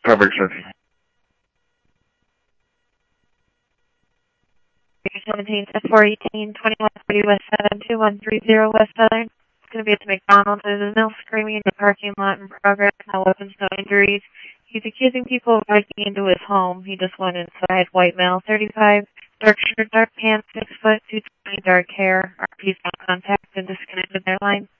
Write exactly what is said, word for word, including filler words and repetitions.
Coverage of seventeen, four eighteen, twenty-one thirty West seven two one three zero West Southern. It's going to be at the McDonald's. There's a no screaming in the parking lot in progress. No weapons, no injuries. He's accusing people of breaking into his home. He just went inside. White male, thirty-five, dark shirt, dark pants, six foot, two twenty, dark hair. R P's not contact and disconnected their line.